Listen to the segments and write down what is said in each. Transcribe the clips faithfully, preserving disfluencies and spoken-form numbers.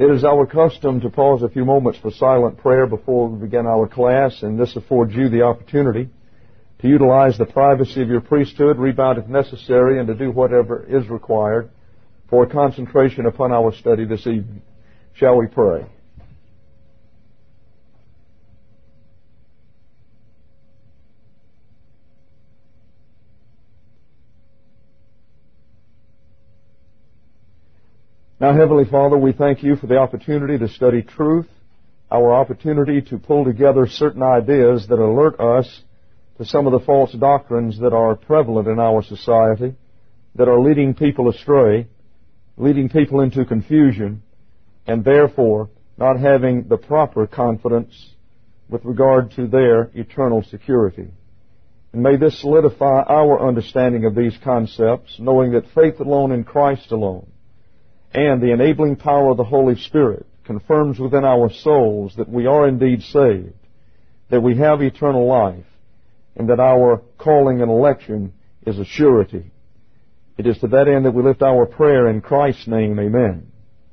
It is our custom to pause a few moments for silent prayer before we begin our class, and this affords you the opportunity to utilize the privacy of your priesthood, rebound if necessary, and to do whatever is required for concentration upon our study this evening. Shall we pray? Now, Heavenly Father, we thank you for the opportunity to study truth, our opportunity to pull together certain ideas that alert us to some of the false doctrines that are prevalent in our society, that are leading people astray, leading people into confusion, and therefore not having the proper confidence with regard to their eternal security. And may this solidify our understanding of these concepts, knowing that faith alone in Christ alone and the enabling power of the Holy Spirit confirms within our souls that we are indeed saved, that we have eternal life, and that our calling and election is a surety. It is to that end that we lift our prayer in Christ's name. Amen.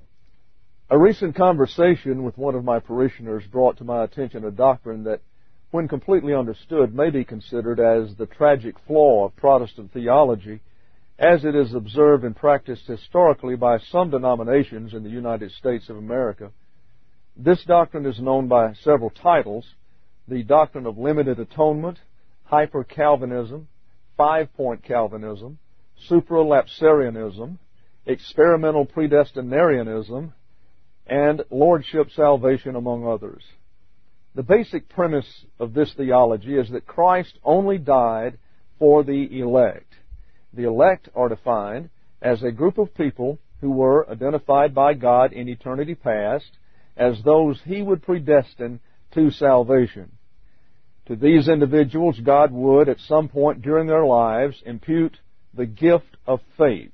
A recent conversation with one of my parishioners brought to my attention a doctrine that, when completely understood, may be considered as the tragic flaw of Protestant theology, as it is observed and practiced historically by some denominations in the United States of America. This doctrine is known by several titles: the doctrine of limited atonement, hyper-Calvinism, five-point Calvinism, supralapsarianism, experimental predestinarianism, and lordship salvation, among others. The basic premise of this theology is that Christ only died for the elect. The elect are defined as a group of people who were identified by God in eternity past as those He would predestine to salvation. To these individuals, God would, at some point during their lives, impute the gift of faith.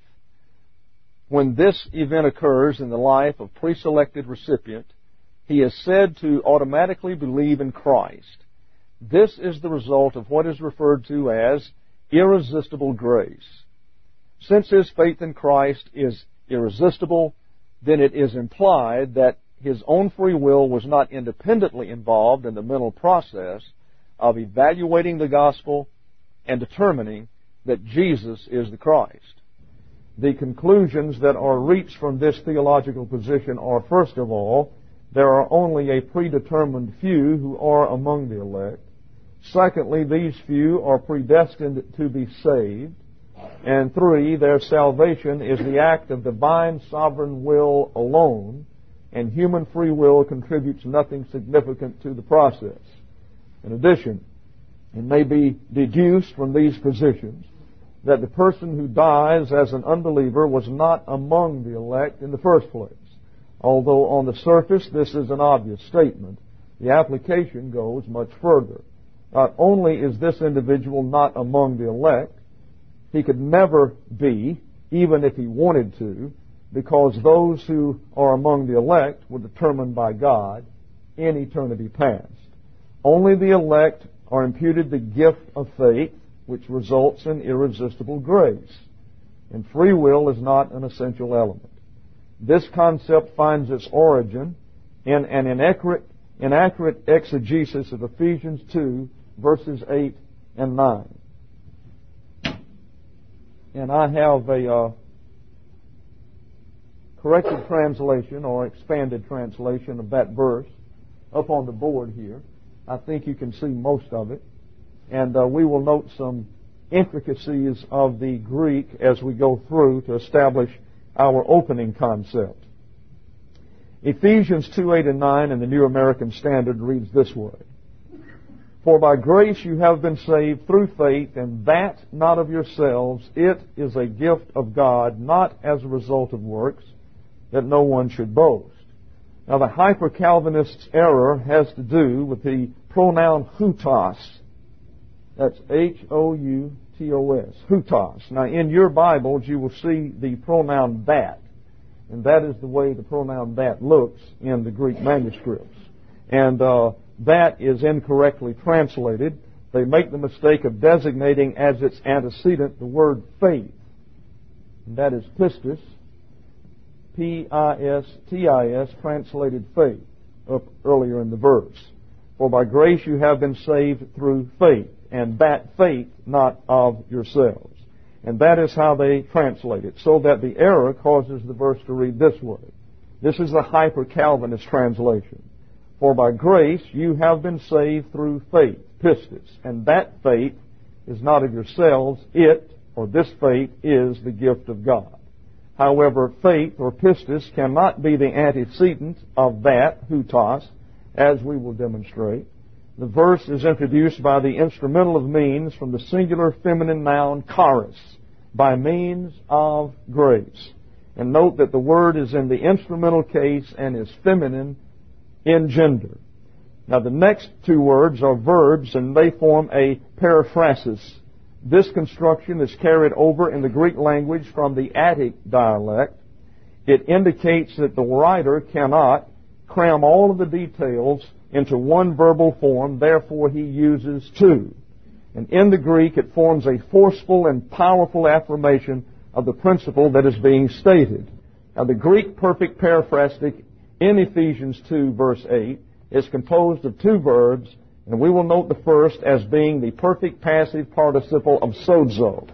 When this event occurs in the life of pre-selected recipient, he is said to automatically believe in Christ. This is the result of what is referred to as irresistible grace. Since his faith in Christ is irresistible, then it is implied that his own free will was not independently involved in the mental process of evaluating the gospel and determining that Jesus is the Christ. The conclusions that are reached from this theological position are, first of all, there are only a predetermined few who are among the elect. Secondly, these few are predestined to be saved. And three, their salvation is the act of divine sovereign will alone, and human free will contributes nothing significant to the process. In addition, it may be deduced from these positions that the person who dies as an unbeliever was not among the elect in the first place. Although on the surface this is an obvious statement, the application goes much further. Not only is this individual not among the elect, he could never be, even if he wanted to, because those who are among the elect were determined by God in eternity past. Only the elect are imputed the gift of faith, which results in irresistible grace. And free will is not an essential element. This concept finds its origin in an inaccurate, inaccurate exegesis of Ephesians two, verses eight and nine. And I have a uh, corrected translation or expanded translation of that verse up on the board here. I think you can see most of it. And uh, we will note some intricacies of the Greek as we go through to establish our opening concept. Ephesians two, eight and nine in the New American Standard reads this way: For by grace you have been saved through faith, and that not of yourselves. It is a gift of God, not as a result of works, that no one should boast. Now the hyper-Calvinist's error has to do with the pronoun hutos. That's H O U T O S, hutos. Now in your Bibles you will see the pronoun that, and that is the way the pronoun that looks in the Greek manuscripts. And uh, that is incorrectly translated. They make the mistake of designating as its antecedent the word faith, and that is pistis. P I S T I S, translated faith, up earlier in the verse. For by grace you have been saved through faith, and that faith not of yourselves. And that is how they translate it, so that the error causes the verse to read this way. This is the hyper-Calvinist translation. For by grace you have been saved through faith, pistis, and that faith is not of yourselves, it, or this faith, is the gift of God. However, faith, or pistis, cannot be the antecedent of that, hutos, as we will demonstrate. The verse is introduced by the instrumental of means from the singular feminine noun charis, by means of grace. And note that the word is in the instrumental case and is feminine in gender. Now the next two words are verbs, and they form a periphrasis. This construction is carried over in the Greek language from the Attic dialect. It indicates that the writer cannot cram all of the details into one verbal form, therefore he uses two. And in the Greek it forms a forceful and powerful affirmation of the principle that is being stated. Now the Greek perfect periphrastic in Ephesians two verse eight is composed of two verbs, and we will note the first as being the perfect passive participle of sozo.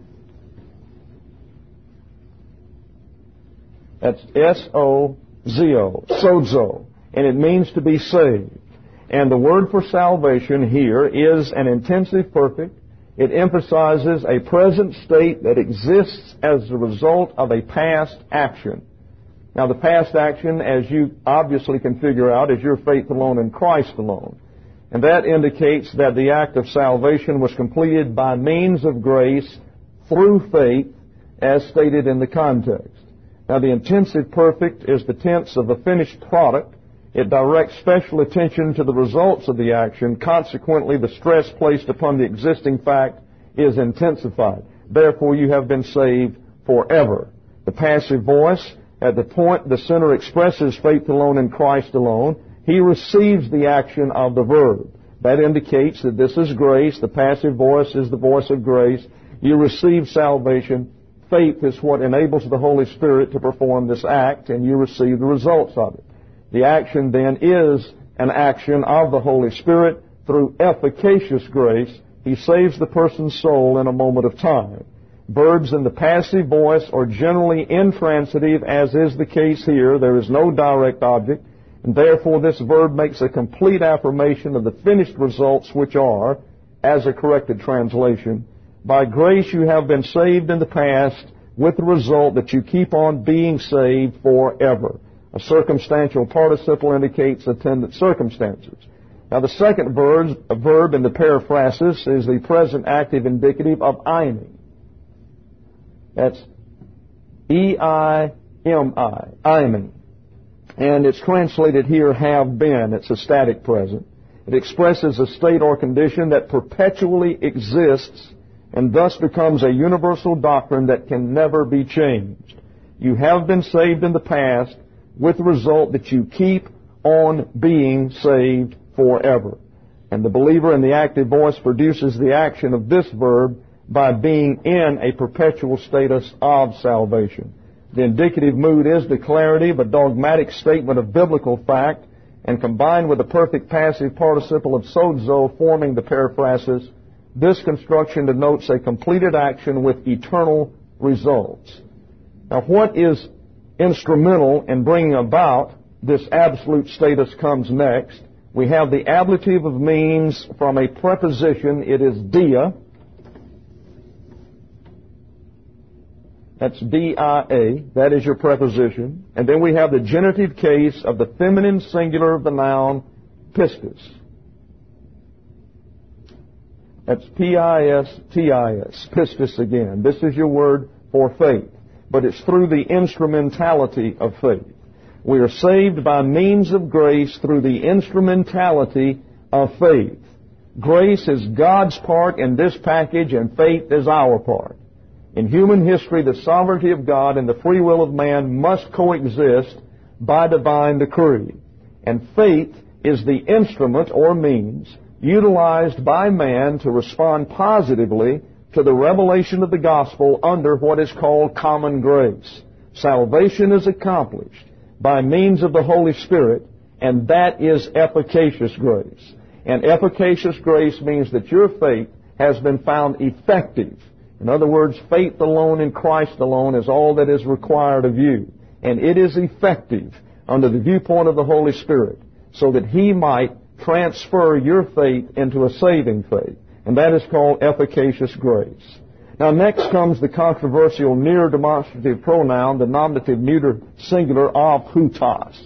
That's S O Z O, sozo, and it means to be saved. And the word for salvation here is an intensive perfect. It emphasizes a present state that exists as a result of a past action. Now, the past action, as you obviously can figure out, is your faith alone in Christ alone. And that indicates that the act of salvation was completed by means of grace through faith, as stated in the context. Now, the intensive perfect is the tense of a finished product. It directs special attention to the results of the action. Consequently, the stress placed upon the existing fact is intensified. Therefore, you have been saved forever. The passive voice, at the point the sinner expresses faith alone in Christ alone, he receives the action of the verb. That indicates that this is grace. The passive voice is the voice of grace. You receive salvation. Faith is what enables the Holy Spirit to perform this act, and you receive the results of it. The action then is an action of the Holy Spirit through efficacious grace. He saves the person's soul in a moment of time. Verbs in the passive voice are generally intransitive, as is the case here. There is no direct object, and therefore this verb makes a complete affirmation of the finished results, which are, as a corrected translation, by grace you have been saved in the past, with the result that you keep on being saved forever. A circumstantial participle indicates attendant circumstances. Now, the second verb, a verb in the periphrasis is the present active indicative of eiming. That's E I M I, eiming. And it's translated here, have been. It's a static present. It expresses a state or condition that perpetually exists and thus becomes a universal doctrine that can never be changed. You have been saved in the past, with the result that you keep on being saved forever. And the believer in the active voice produces the action of this verb by being in a perpetual status of salvation. The indicative mood is declarative, a dogmatic statement of biblical fact, and combined with the perfect passive participle of sozo forming the periphrasis, this construction denotes a completed action with eternal results. Now, what is instrumental in bringing about this absolute status comes next. We have the ablative of means from a preposition. It is dia. That's D I A. That is your preposition. And then we have the genitive case of the feminine singular of the noun pistis. That's P I S T I S. Pistis again. This is your word for faith. But it's through the instrumentality of faith. We are saved by means of grace through the instrumentality of faith. Grace is God's part in this package, and faith is our part. In human history, the sovereignty of God and the free will of man must coexist by divine decree. And faith is the instrument or means utilized by man to respond positively to the revelation of the gospel under what is called common grace. Salvation is accomplished by means of the Holy Spirit, and that is efficacious grace. And efficacious grace means that your faith has been found effective. In other words, faith alone in Christ alone is all that is required of you. And it is effective under the viewpoint of the Holy Spirit, so that He might transfer your faith into a saving faith. And that is called efficacious grace. Now next comes the controversial near demonstrative pronoun, the nominative neuter singular of hutos.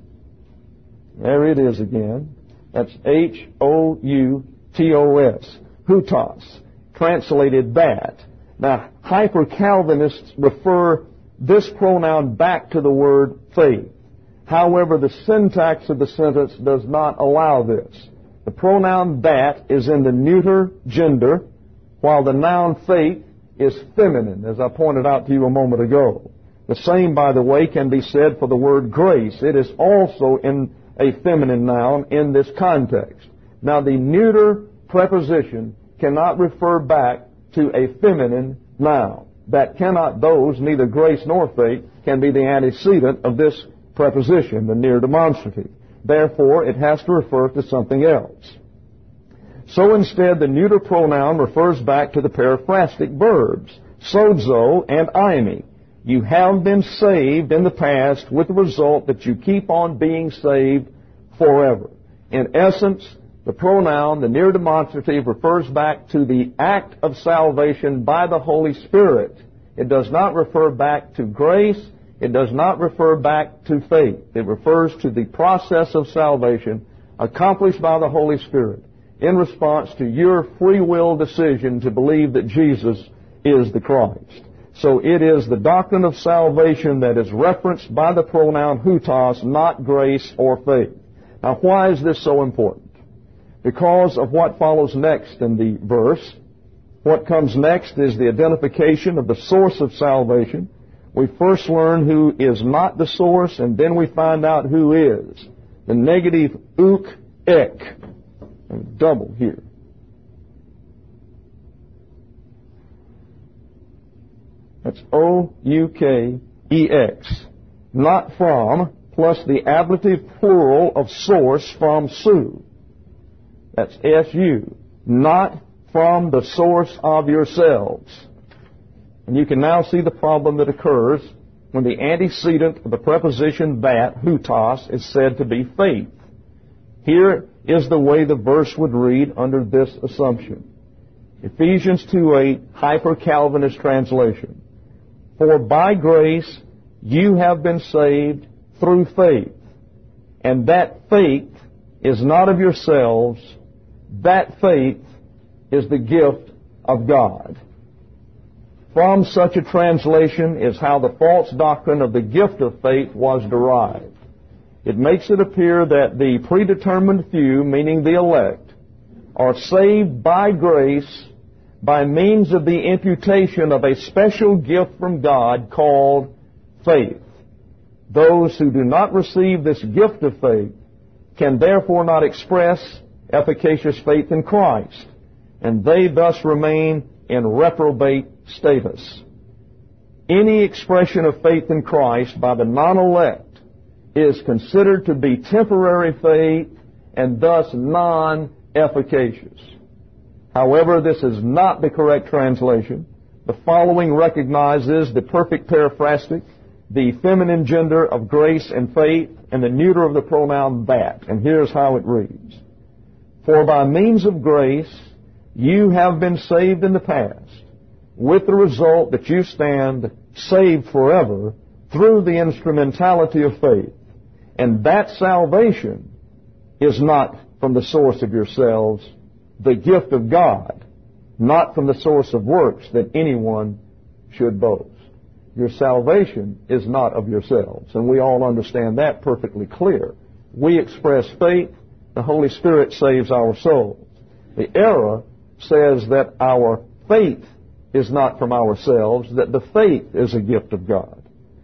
There it is again. That's H O U T O S. Hutos. Translated that. Now, hyper-Calvinists refer this pronoun back to the word faith. However, the syntax of the sentence does not allow this. The pronoun that is in the neuter gender, while the noun faith is feminine, as I pointed out to you a moment ago. The same, by the way, can be said for the word grace. It is also in a feminine noun in this context. Now, the neuter preposition cannot refer back to a feminine noun. That cannot, those, neither grace nor faith, can be the antecedent of this preposition, the near demonstrative. Therefore, it has to refer to something else. So instead, the neuter pronoun refers back to the periphrastic verbs, sozo and eimi. You have been saved in the past with the result that you keep on being saved forever. In essence, the pronoun, the near demonstrative, refers back to the act of salvation by the Holy Spirit. It does not refer back to grace. It does not refer back to faith. It refers to the process of salvation accomplished by the Holy Spirit in response to your free will decision to believe that Jesus is the Christ. So it is the doctrine of salvation that is referenced by the pronoun hutos, not grace or faith. Now, why is this so important? Because of what follows next in the verse. What comes next is the identification of the source of salvation. We first learn who is not the source, and then we find out who is. The negative uk, ek. Double here. That's O U K E X. Not from, plus the ablative plural of source from su. That's S U. Not from the source of yourselves. And you can now see the problem that occurs when the antecedent of the preposition that, hutos, is said to be faith. Here is the way the verse would read under this assumption. Ephesians two eight, hyper-Calvinist translation. For by grace you have been saved through faith, and that faith is not of yourselves, that faith is the gift of God. From such a translation is how the false doctrine of the gift of faith was derived. It makes it appear that the predetermined few, meaning the elect, are saved by grace by means of the imputation of a special gift from God called faith. Those who do not receive this gift of faith can therefore not express efficacious faith in Christ, and they thus remain in reprobate status. Any expression of faith in Christ by the non-elect is considered to be temporary faith and thus non-efficacious. However, this is not the correct translation. The following recognizes the perfect periphrastic, the feminine gender of grace and faith, and the neuter of the pronoun that. And here's how it reads. For by means of grace you have been saved in the past, with the result that you stand saved forever through the instrumentality of faith. And that salvation is not from the source of yourselves, the gift of God, not from the source of works that anyone should boast. Your salvation is not of yourselves, and we all understand that perfectly clear. We express faith, the Holy Spirit saves our souls. The error says that our faith is not from ourselves, that the faith is a gift of God.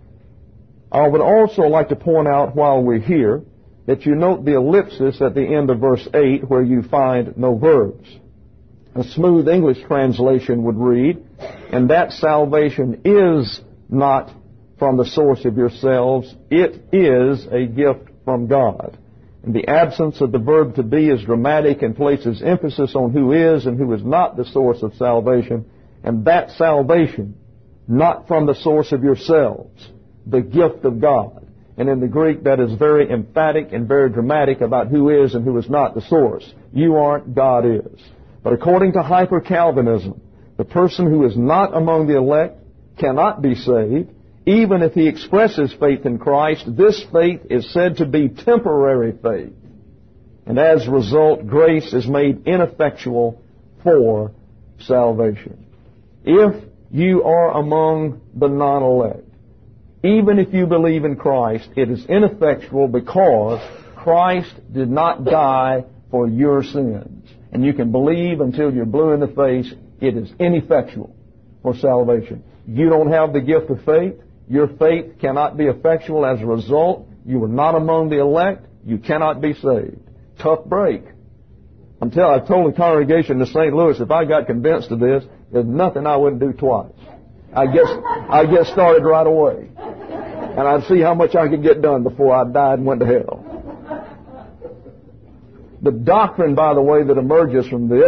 I would also like to point out while we're here that you note the ellipsis at the end of verse eight where you find no verbs. A smooth English translation would read, and that salvation is not from the source of yourselves. It is a gift from God. And the absence of the verb to be is dramatic and places emphasis on who is and who is not the source of salvation. And that salvation, not from the source of yourselves, the gift of God. And in the Greek, that is very emphatic and very dramatic about who is and who is not the source. You aren't, God is. But according to hyper-Calvinism, the person who is not among the elect cannot be saved. Even if he expresses faith in Christ, this faith is said to be temporary faith. And as a result, grace is made ineffectual for salvation. If you are among the non-elect, even if you believe in Christ, it is ineffectual because Christ did not die for your sins. And you can believe until you're blue in the face, it is ineffectual for salvation. You don't have the gift of faith. Your faith cannot be effectual. As a result, you are not among the elect. You cannot be saved. Tough break. I'm telling, I've told the congregation in Saint Louis, if I got convinced of this, there's nothing I wouldn't do twice. I guess I'd get started right away. And I'd see how much I could get done before I died and went to hell. The doctrine, by the way, that emerges from this,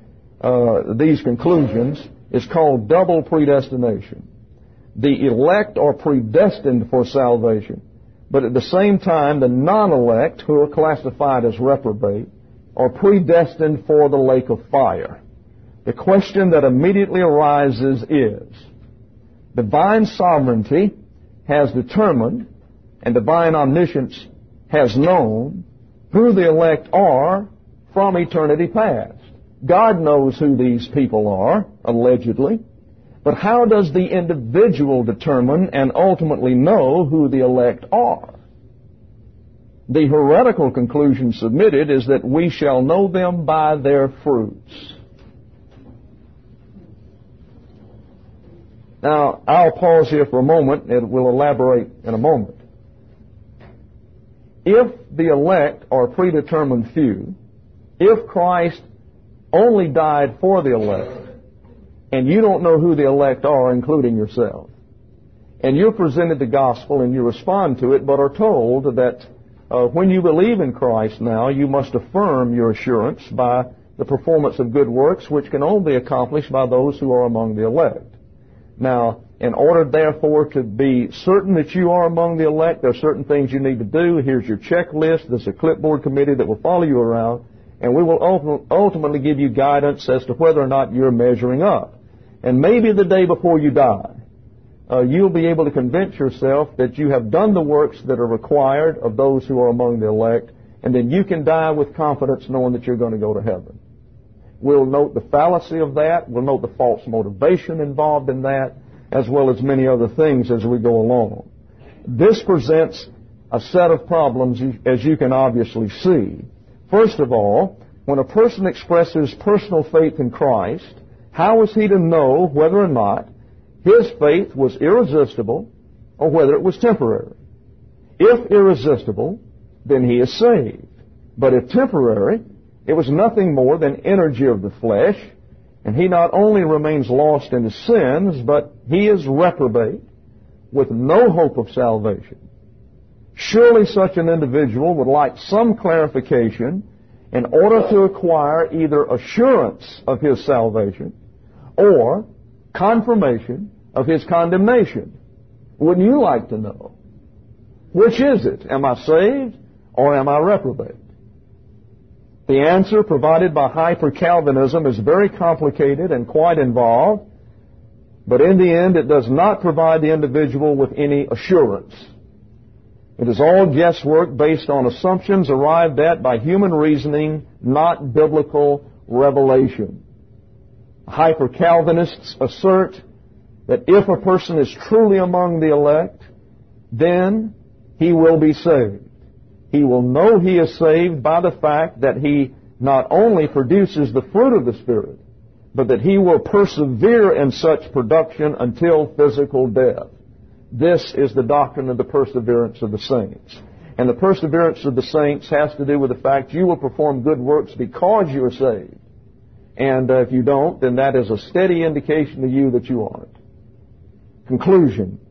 uh, these conclusions, is called double predestination. The elect are predestined for salvation, but at the same time, the non-elect, who are classified as reprobate, are predestined for the lake of fire. The question that immediately arises is, divine sovereignty has determined, and divine omniscience has known, who the elect are from eternity past. God knows who these people are, allegedly. But how does the individual determine and ultimately know who the elect are? The heretical conclusion submitted is that we shall know them by their fruits. Now, I'll pause here for a moment and we'll elaborate in a moment. If the elect are predetermined few, if Christ only died for the elect, and you don't know who the elect are, including yourself, and you're presented the gospel and you respond to it, but are told that uh, when you believe in Christ now, you must affirm your assurance by the performance of good works, which can only be accomplished by those who are among the elect. Now, in order, therefore, to be certain that you are among the elect, there are certain things you need to do. Here's your checklist. There's a clipboard committee that will follow you around, and we will ultimately give you guidance as to whether or not you're measuring up. And maybe the day before you die, uh, you'll be able to convince yourself that you have done the works that are required of those who are among the elect, and then you can die with confidence knowing that you're going to go to heaven. We'll note the fallacy of that. We'll note the false motivation involved in that, as well as many other things as we go along. This presents a set of problems, as you can obviously see. First of all, when a person expresses personal faith in Christ, how is he to know whether or not his faith was irresistible or whether it was temporary? If irresistible, then he is saved. But if temporary, it was nothing more than energy of the flesh, and he not only remains lost in his sins, but he is reprobate with no hope of salvation. Surely such an individual would like some clarification in order to acquire either assurance of his salvation or confirmation of his condemnation. Wouldn't you like to know? Which is it? Am I saved or am I reprobate? The answer provided by hyper-Calvinism is very complicated and quite involved, but in the end it does not provide the individual with any assurance. It is all guesswork based on assumptions arrived at by human reasoning, not biblical revelation. Hyper-Calvinists assert that if a person is truly among the elect, then he will be saved. He will know he is saved by the fact that he not only produces the fruit of the Spirit, but that he will persevere in such production until physical death. This is the doctrine of the perseverance of the saints. And the perseverance of the saints has to do with the fact you will perform good works because you are saved. And uh, if you don't, then that is a steady indication to you that you aren't. Conclusion.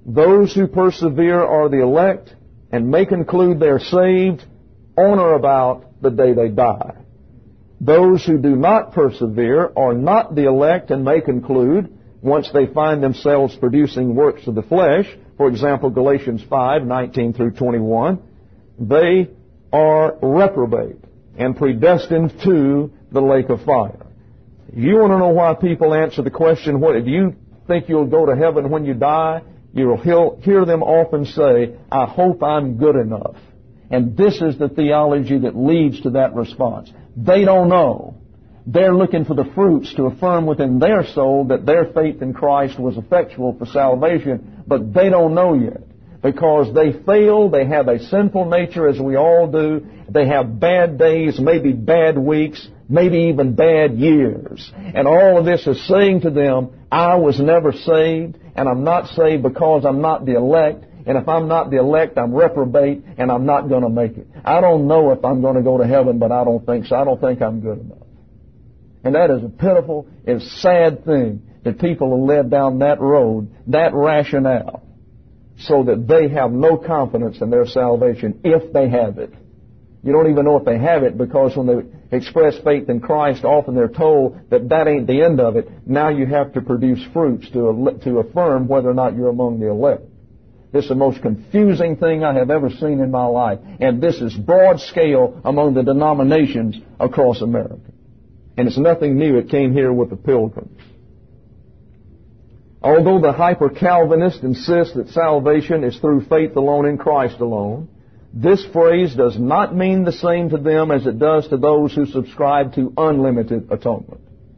Those who persevere are the elect and may conclude they're saved on or about the day they die. Those who do not persevere are not the elect and may conclude, once they find themselves producing works of the flesh, for example, Galatians five, nineteen through twenty-one, they are reprobate and predestined to the lake of fire. You want to know why people answer the question, what, do you think you'll go to heaven when you die? You'll hear them often say, I hope I'm good enough. And this is the theology that leads to that response. They don't know. They're looking for the fruits to affirm within their soul that their faith in Christ was effectual for salvation, but they don't know yet. Because they fail, they have a sinful nature as we all do, they have bad days, maybe bad weeks, maybe even bad years. And all of this is saying to them, I was never saved, and I'm not saved because I'm not the elect, and if I'm not the elect, I'm reprobate, and I'm not going to make it. I don't know if I'm going to go to heaven, but I don't think so. I don't think I'm good enough. And that is a pitiful and sad thing that people are led down that road, that rationale, so that they have no confidence in their salvation if they have it. You don't even know if they have it, because when they express faith in Christ, often they're told that that ain't the end of it. Now you have to produce fruits to, to affirm whether or not you're among the elect. This is the most confusing thing I have ever seen in my life. And this is broad scale among the denominations across America. And it's nothing new. It came here with the Pilgrims. Although the hyper-Calvinist insists that salvation is through faith alone in Christ alone, this phrase does not mean the same to them as it does to those who subscribe to unlimited atonement.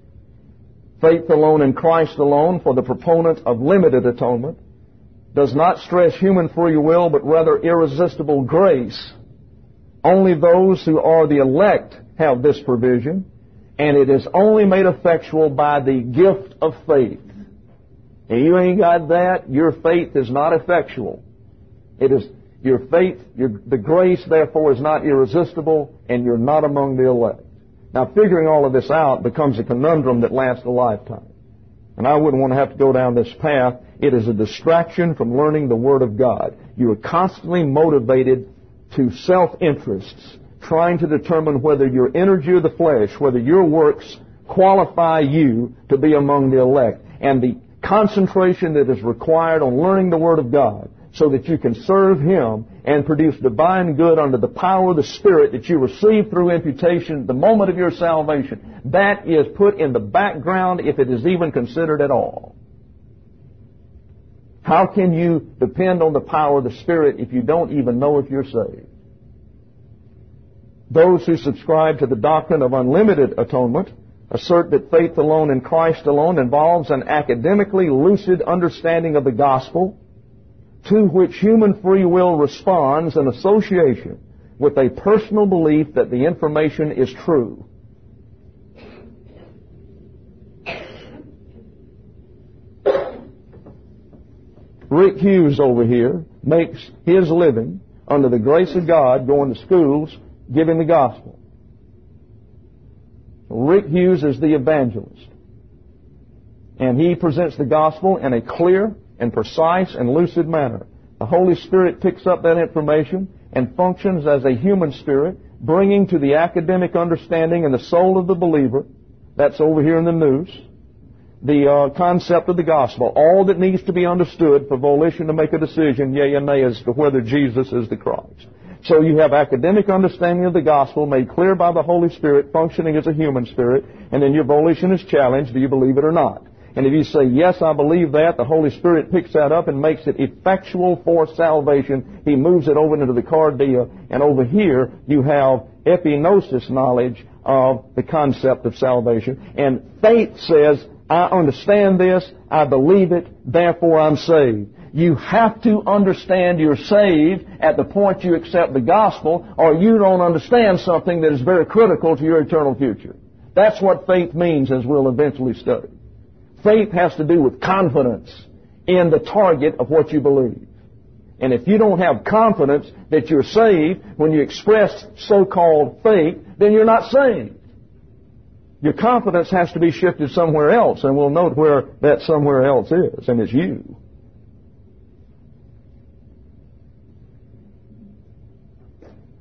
Faith alone in Christ alone for the proponent of limited atonement does not stress human free will, but rather irresistible grace. Only those who are the elect have this provision, and it is only made effectual by the gift of faith. And you ain't got that, your faith is not effectual. It is your faith, your, the grace, therefore, is not irresistible, and you're not among the elect. Now, figuring all of this out becomes a conundrum that lasts a lifetime. And I wouldn't want to have to go down this path. It is a distraction from learning the Word of God. You are constantly motivated to self-interests, trying to determine whether your energy of the flesh, whether your works qualify you to be among the elect. And the concentration that is required on learning the Word of God so that you can serve Him and produce divine good under the power of the Spirit that you receive through imputation at the moment of your salvation, that is put in the background if it is even considered at all. How can you depend on the power of the Spirit if you don't even know if you're saved? Those who subscribe to the doctrine of unlimited atonement assert that faith alone in Christ alone involves an academically lucid understanding of the gospel to which human free will responds in association with a personal belief that the information is true. Rick Hughes over here makes his living under the grace of God going to schools giving the gospel. Rick Hughes is the evangelist. And he presents the gospel in a clear and precise and lucid manner. The Holy Spirit picks up that information and functions as a human spirit, bringing to the academic understanding in the soul of the believer, that's over here in the noose, the uh, concept of the gospel, all that needs to be understood for volition to make a decision, yea and nay, as to whether Jesus is the Christ. So you have academic understanding of the gospel made clear by the Holy Spirit functioning as a human spirit, and then your volition is challenged, do you believe it or not? And if you say, yes, I believe that, the Holy Spirit picks that up and makes it effectual for salvation. He moves it over into the cardia, and over here you have epignosis knowledge of the concept of salvation. And faith says, I understand this, I believe it, therefore I'm saved. You have to understand you're saved at the point you accept the gospel, or you don't understand something that is very critical to your eternal future. That's what faith means, as we'll eventually study. Faith has to do with confidence in the target of what you believe. And if you don't have confidence that you're saved when you express so-called faith, then you're not saved. Your confidence has to be shifted somewhere else, and we'll note where that somewhere else is, and it's you.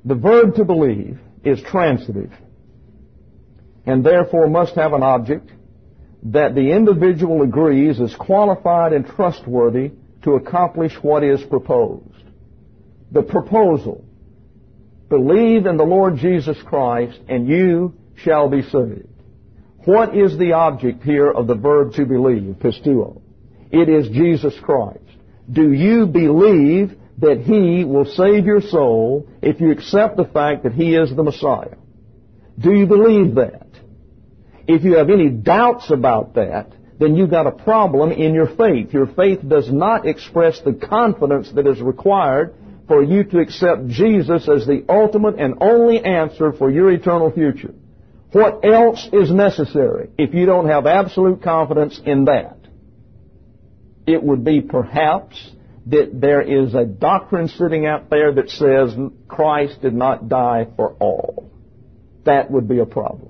The verb to believe is transitive, and therefore must have an object that the individual agrees is qualified and trustworthy to accomplish what is proposed. The proposal, believe in the Lord Jesus Christ and you shall be saved. What is the object here of the verb to believe, pisteuo? It is Jesus Christ. Do you believe that He will save your soul if you accept the fact that He is the Messiah? Do you believe that? If you have any doubts about that, then you've got a problem in your faith. Your faith does not express the confidence that is required for you to accept Jesus as the ultimate and only answer for your eternal future. What else is necessary if you don't have absolute confidence in that? It would be perhaps that there is a doctrine sitting out there that says Christ did not die for all. That would be a problem.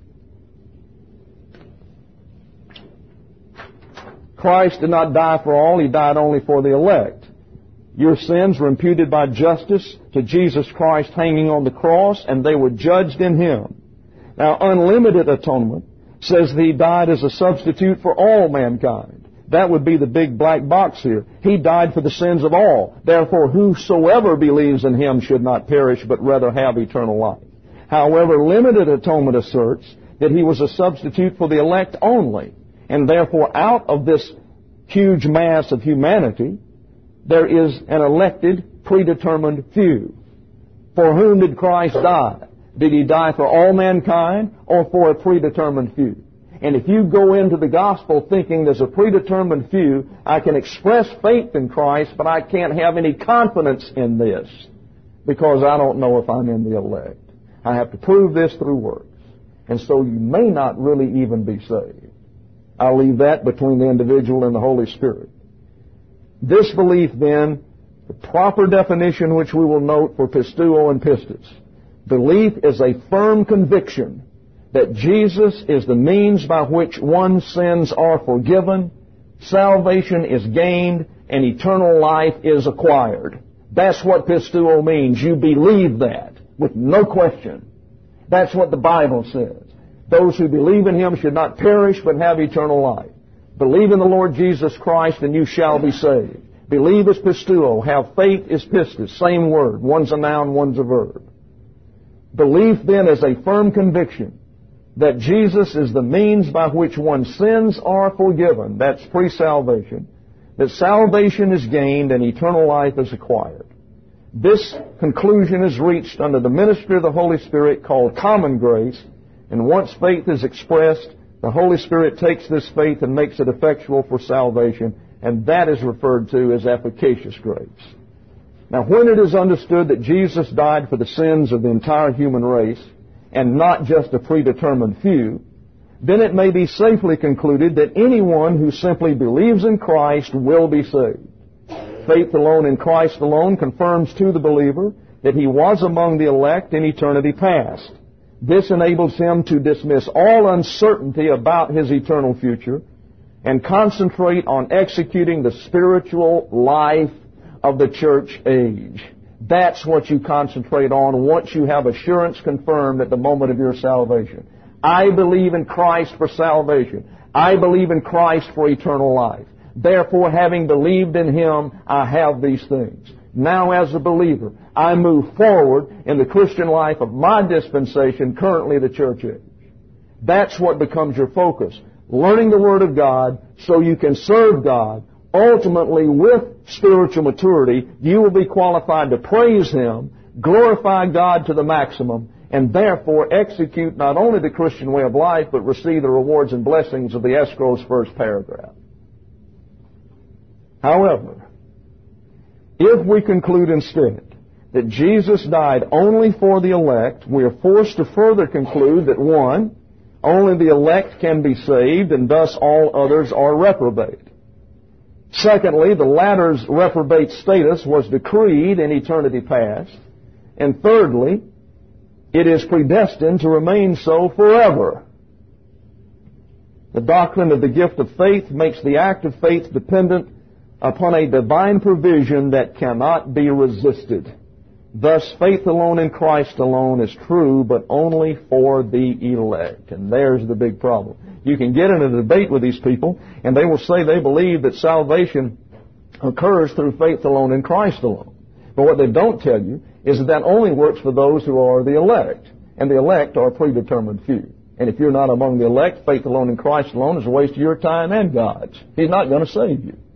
Christ did not die for all. He died only for the elect. Your sins were imputed by justice to Jesus Christ hanging on the cross, and they were judged in Him. Now, unlimited atonement says that He died as a substitute for all mankind. That would be the big black box here. He died for the sins of all. Therefore, whosoever believes in Him should not perish, but rather have eternal life. However, limited atonement asserts that He was a substitute for the elect only. And therefore, out of this huge mass of humanity, there is an elected, predetermined few. For whom did Christ die? Did He die for all mankind or for a predetermined few? And if you go into the gospel thinking there's a predetermined few, I can express faith in Christ, but I can't have any confidence in this because I don't know if I'm in the elect. I have to prove this through works. And so you may not really even be saved. I'll leave that between the individual and the Holy Spirit. This belief, then, the proper definition which we will note for pisteuo and pistis. Belief is a firm conviction that Jesus is the means by which one's sins are forgiven, salvation is gained, and eternal life is acquired. That's what pisteuo means. You believe that with no question. That's what the Bible says. Those who believe in Him should not perish but have eternal life. Believe in the Lord Jesus Christ and you shall be saved. Believe is pisteuo. Have faith is pistis. Same word. One's a noun, one's a verb. Belief then is a firm conviction that Jesus is the means by which one's sins are forgiven. That's pre-salvation. That salvation is gained and eternal life is acquired. This conclusion is reached under the ministry of the Holy Spirit called common grace. And once faith is expressed, the Holy Spirit takes this faith and makes it effectual for salvation, and that is referred to as efficacious grace. Now, when it is understood that Jesus died for the sins of the entire human race, and not just a predetermined few, then it may be safely concluded that anyone who simply believes in Christ will be saved. Faith alone in Christ alone confirms to the believer that he was among the elect in eternity past. This enables him to dismiss all uncertainty about his eternal future and concentrate on executing the spiritual life of the church age. That's what you concentrate on once you have assurance confirmed at the moment of your salvation. I believe in Christ for salvation. I believe in Christ for eternal life. Therefore, having believed in Him, I have these things. Now, as a believer, I move forward in the Christian life of my dispensation, currently the church age. That's what becomes your focus. Learning the Word of God so you can serve God. Ultimately, with spiritual maturity, you will be qualified to praise Him, glorify God to the maximum, and therefore execute not only the Christian way of life, but receive the rewards and blessings of the escrow's first paragraph. However, if we conclude instead that Jesus died only for the elect, we are forced to further conclude that, one, only the elect can be saved, and thus all others are reprobate. Secondly, the latter's reprobate status was decreed in eternity past. And thirdly, it is predestined to remain so forever. The doctrine of the gift of faith makes the act of faith dependent upon a divine provision that cannot be resisted. Thus, faith alone in Christ alone is true, but only for the elect. And there's the big problem. You can get in a debate with these people, and they will say they believe that salvation occurs through faith alone in Christ alone. But what they don't tell you is that that only works for those who are the elect. And the elect are a predetermined few. And if you're not among the elect, faith alone in Christ alone is a waste of your time and God's. He's not going to save you.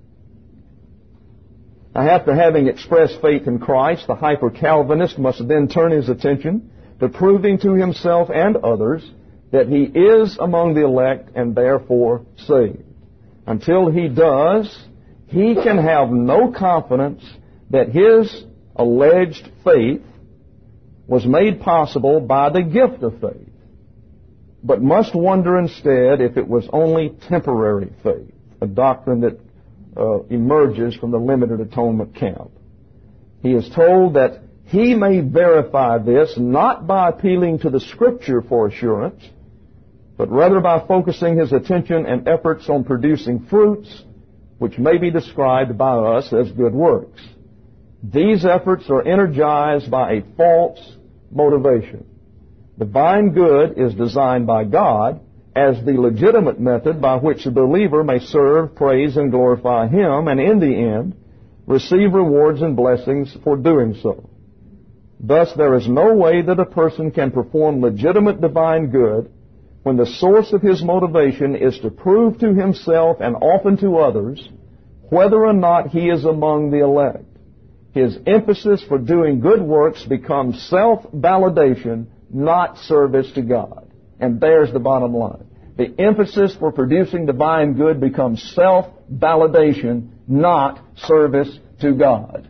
Now, after having expressed faith in Christ, the hyper-Calvinist must then turn his attention to proving to himself and others that he is among the elect and therefore saved. Until he does, he can have no confidence that his alleged faith was made possible by the gift of faith, but must wonder instead if it was only temporary faith, a doctrine that uh, emerges from the limited atonement camp. He is told that he may verify this not by appealing to the Scripture for assurance, but rather by focusing his attention and efforts on producing fruits which may be described by us as good works. These efforts are energized by a false motivation. Divine good is designed by God as the legitimate method by which the believer may serve, praise, and glorify Him, and in the end, receive rewards and blessings for doing so. Thus, there is no way that a person can perform legitimate divine good when the source of his motivation is to prove to himself and often to others whether or not he is among the elect. His emphasis for doing good works becomes self-validation, not service to God. And there's the bottom line. The emphasis for producing divine good becomes self-validation, not service to God.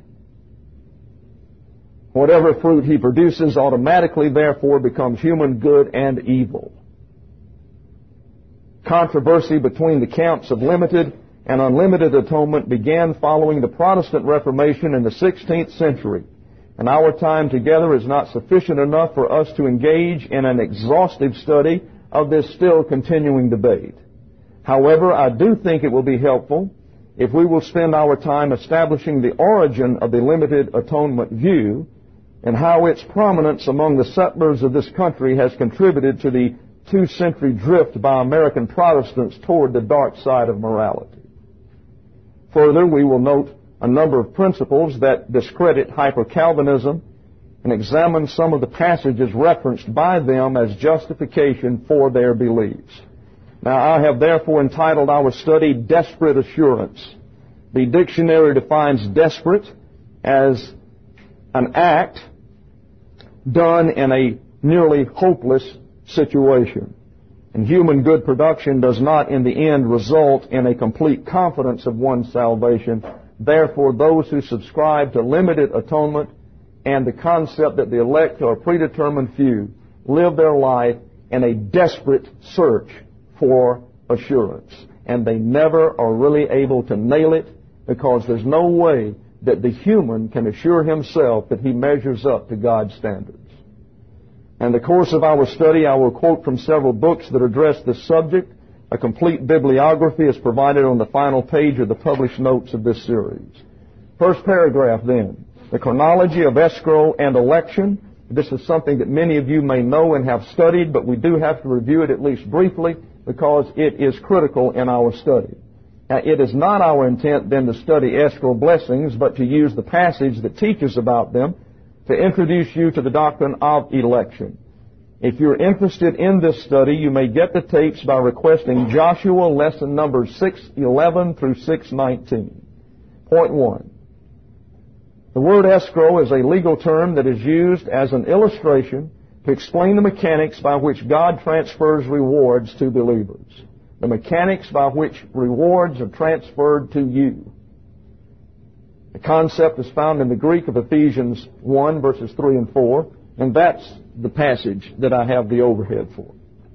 Whatever fruit he produces automatically, therefore, becomes human good and evil. Controversy between the camps of limited and unlimited atonement began following the Protestant Reformation in the sixteenth century, and our time together is not sufficient enough for us to engage in an exhaustive study of this still continuing debate. However, I do think it will be helpful if we will spend our time establishing the origin of the limited atonement view and how its prominence among the settlers of this country has contributed to the two-century drift by American Protestants toward the dark side of morality. Further, we will note a number of principles that discredit hyper-Calvinism and examine some of the passages referenced by them as justification for their beliefs. Now, I have therefore entitled our study, Desperate Assurance. The dictionary defines desperate as an act done in a nearly hopeless situation. And human good production does not in the end result in a complete confidence of one's salvation. Therefore, those who subscribe to limited atonement and the concept that the elect are a predetermined few live their life in a desperate search for assurance. And they never are really able to nail it because there's no way that the human can assure himself that he measures up to God's standards. In the course of our study, I will quote from several books that address this subject. A complete bibliography is provided on the final page of the published notes of this series. First paragraph, then, the chronology of escrow and election. This is something that many of you may know and have studied, but we do have to review it at least briefly because it is critical in our study. Now, it is not our intent then to study escrow blessings, but to use the passage that teaches about them to introduce you to the doctrine of election. If you're interested in this study, you may get the tapes by requesting Joshua lesson numbers six eleven through six nineteen. Point one. The word escrow is a legal term that is used as an illustration to explain the mechanics by which God transfers rewards to believers. The mechanics by which rewards are transferred to you. The concept is found in the Greek of Ephesians one, verses three and four, and that's the passage that I have the overhead for.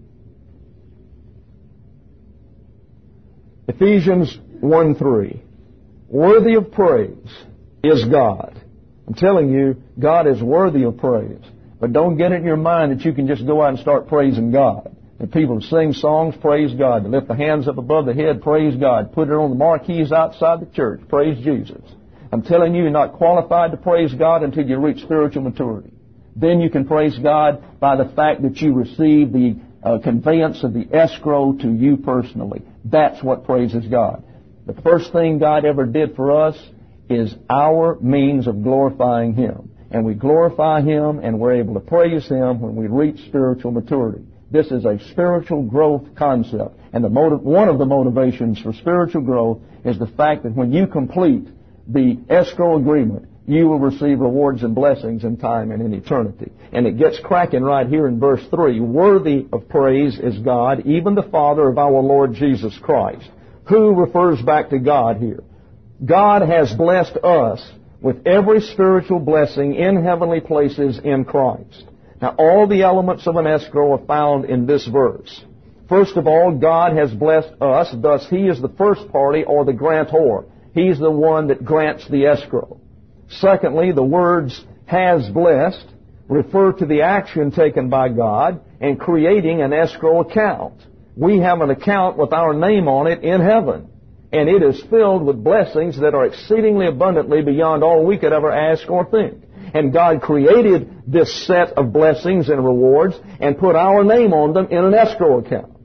Ephesians one three. Worthy of praise is God. I'm telling you, God is worthy of praise. But don't get it in your mind that you can just go out and start praising God. And people sing songs, praise God. They lift the hands up above the head, praise God. Put it on the marquees outside the church, praise Jesus. I'm telling you, you're not qualified to praise God until you reach spiritual maturity. Then you can praise God by the fact that you receive the uh, conveyance of the escrow to you personally. That's what praises God. The first thing God ever did for us is our means of glorifying Him. And we glorify Him and we're able to praise Him when we reach spiritual maturity. This is a spiritual growth concept. And the motive, one of the motivations for spiritual growth is the fact that when you complete the escrow agreement, you will receive rewards and blessings in time and in eternity. And it gets cracking right here in verse three. Worthy of praise is God, even the Father of our Lord Jesus Christ. Who refers back to God here? God has blessed us with every spiritual blessing in heavenly places in Christ. Now, all the elements of an escrow are found in this verse. First of all, God has blessed us, thus He is the first party or the grantor. He's the one that grants the escrow. Secondly, the words has blessed refer to the action taken by God in creating an escrow account. We have an account with our name on it in heaven, and it is filled with blessings that are exceedingly abundantly beyond all we could ever ask or think. And God created this set of blessings and rewards and put our name on them in an escrow account.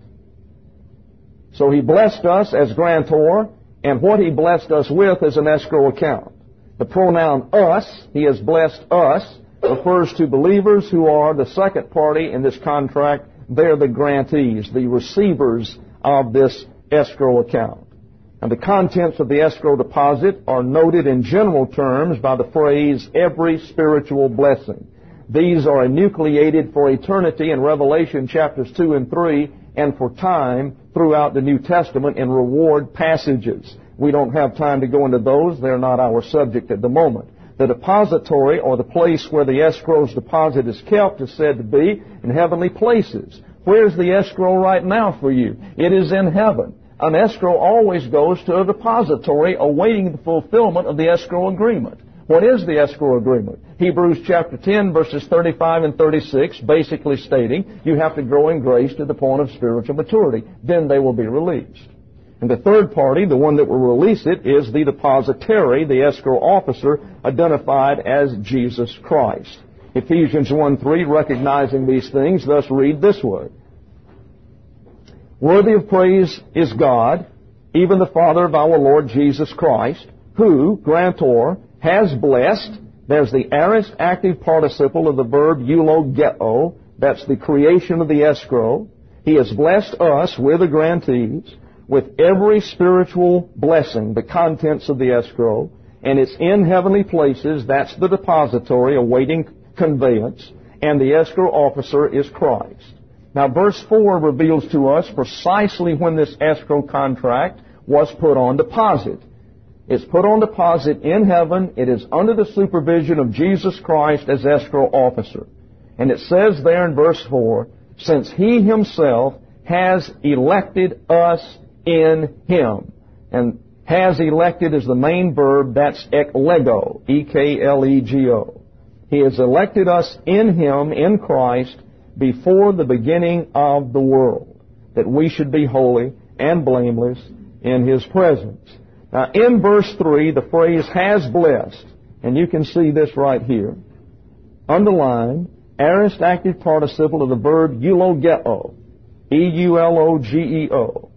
So He blessed us as grantor, and what He blessed us with is an escrow account. The pronoun us, He has blessed us, refers to believers who are the second party in this contract. They're the grantees, the receivers of this escrow account. And the contents of the escrow deposit are noted in general terms by the phrase, every spiritual blessing. These are enucleated for eternity in Revelation chapters two and three, and for time throughout the New Testament in reward passages. We don't have time to go into those. They're not our subject at the moment. The depository, or the place where the escrow's deposit is kept, is said to be in heavenly places. Where's the escrow right now for you? It is in heaven. An escrow always goes to a depository awaiting the fulfillment of the escrow agreement. What is the escrow agreement? Hebrews chapter ten, verses thirty-five and thirty-six, basically stating you have to grow in grace to the point of spiritual maturity. Then they will be released. And the third party, the one that will release it, is the depositary, the escrow officer, identified as Jesus Christ. Ephesians one three, recognizing these things, thus read this way. Worthy of praise is God, even the Father of our Lord Jesus Christ, who, grantor, has blessed. There's the aorist active participle of the verb eulogeo. That's the creation of the escrow. He has blessed us, we're the grantees, with every spiritual blessing, the contents of the escrow, and it's in heavenly places. That's the depository awaiting conveyance, and the escrow officer is Christ. Now, verse four reveals to us precisely when this escrow contract was put on deposit. It's put on deposit in heaven. It is under the supervision of Jesus Christ as escrow officer. And it says there in verse four, since He Himself has elected us in Him. And has elected is the main verb. That's eklego, E K L E G O. He has elected us in Him, in Christ, before the beginning of the world, that we should be holy and blameless in His presence. Now, in verse three, the phrase has blessed, and you can see this right here, underlined, aorist active participle of the verb eulogeo, E U L O G E O.